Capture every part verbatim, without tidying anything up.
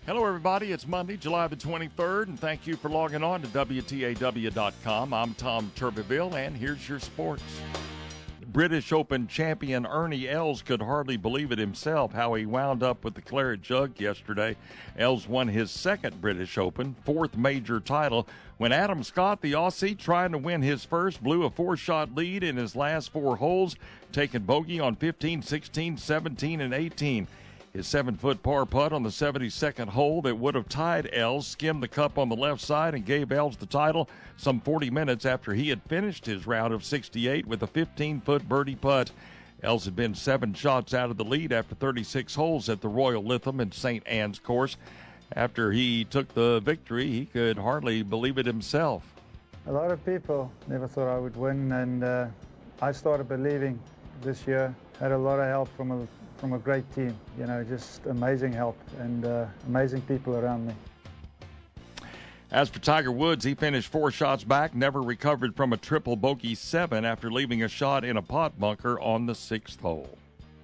Hello, everybody. It's Monday, July the twenty-third, and thank you for logging on to W T A W dot com. I'm Tom Turbeville, and here's your sports. British Open champion Ernie Els could hardly believe it himself how he wound up with the claret jug yesterday. Els won his second British Open, fourth major title, when Adam Scott, the Aussie, trying to win his first, blew a four-shot lead in his last four holes, taking bogey on fifteen, sixteen, seventeen, and eighteen. His seven-foot par putt on the seventy-second hole that would have tied Els skimmed the cup on the left side and gave Els the title some forty minutes after he had finished his round of sixty-eight with a fifteen-foot birdie putt. Els had been seven shots out of the lead after thirty-six holes at the Royal Lytham and Saint Anne's course. After he took the victory, he could hardly believe it himself. A lot of people never thought I would win, and uh, I started believing this year. Had a lot of help from a from a great team, you know, just amazing help and uh, amazing people around me. As for Tiger Woods, he finished four shots back, never recovered from a triple bogey seven after leaving a shot in a pot bunker on the sixth hole.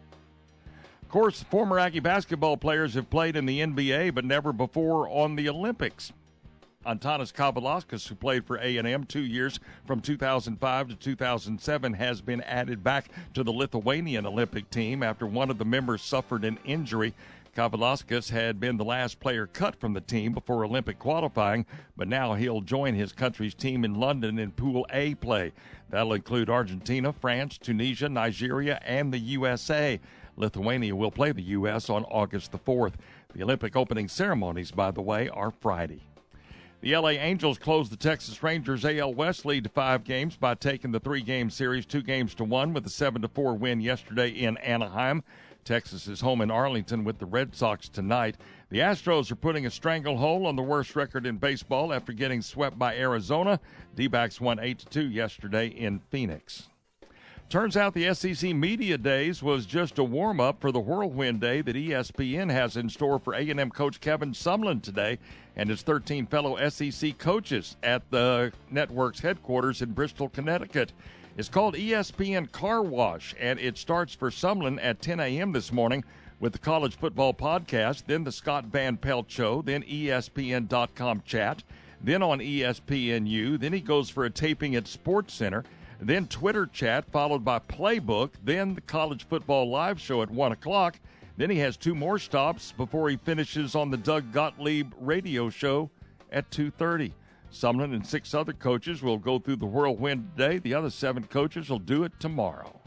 Of course, former Aggie basketball players have played in the N B A, but never before on the Olympics. Antanas Kavaliauskas, who played for A and M two years from two thousand five to two thousand seven, has been added back to the Lithuanian Olympic team after one of the members suffered an injury. Kavaliauskas had been the last player cut from the team before Olympic qualifying, but now he'll join his country's team in London in Pool A play. That'll include Argentina, France, Tunisia, Nigeria, and the U S A. Lithuania will play the U S on August the fourth. The Olympic opening ceremonies, by the way, are Friday. The L A Angels closed the Texas Rangers A L West lead to five games by taking the three-game series two games to one with a seven to four win yesterday in Anaheim. Texas is home in Arlington with the Red Sox tonight. The Astros are putting a stranglehold on the worst record in baseball after getting swept by Arizona. D-backs won eight to two yesterday in Phoenix. Turns out the S E C Media Days was just a warm-up for the whirlwind day that E S P N has in store for A and M coach Kevin Sumlin today and his thirteen fellow S E C coaches at the network's headquarters in Bristol, Connecticut. It's called E S P N Car Wash, and it starts for Sumlin at ten a.m. this morning with the College Football Podcast, then the Scott Van Pelt Show, then E S P N dot com chat, then on E S P N U, then he goes for a taping at Sports Center, then Twitter chat, followed by Playbook, then the College Football Live Show at one o'clock. Then he has two more stops before he finishes on the Doug Gottlieb radio show at two thirty. Sumlin and six other coaches will go through the whirlwind today. The other seven coaches will do it tomorrow.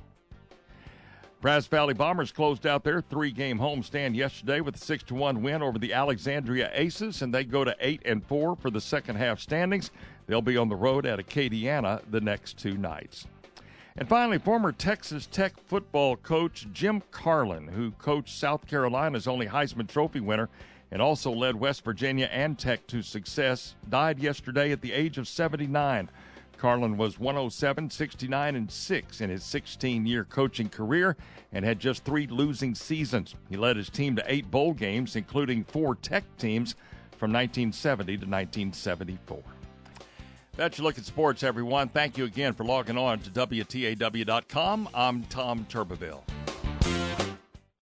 Brazos Valley Bombers closed out their three-game homestand yesterday with a six to one win over the Alexandria Aces, and they go to eight and four for the second-half standings. They'll be on the road at Acadiana the next two nights. And finally, former Texas Tech football coach Jim Carlin, who coached South Carolina's only Heisman Trophy winner and also led West Virginia and Tech to success, died yesterday at the age of seventy-nine. Carlin was one oh seven, sixty-nine, and six in his sixteen-year coaching career and had just three losing seasons. He led his team to eight bowl games, including four Tech teams from nineteen seventy to nineteen seventy-four. That's your look at sports, everyone. Thank you again for logging on to W T A W dot com. I'm Tom Turbeville.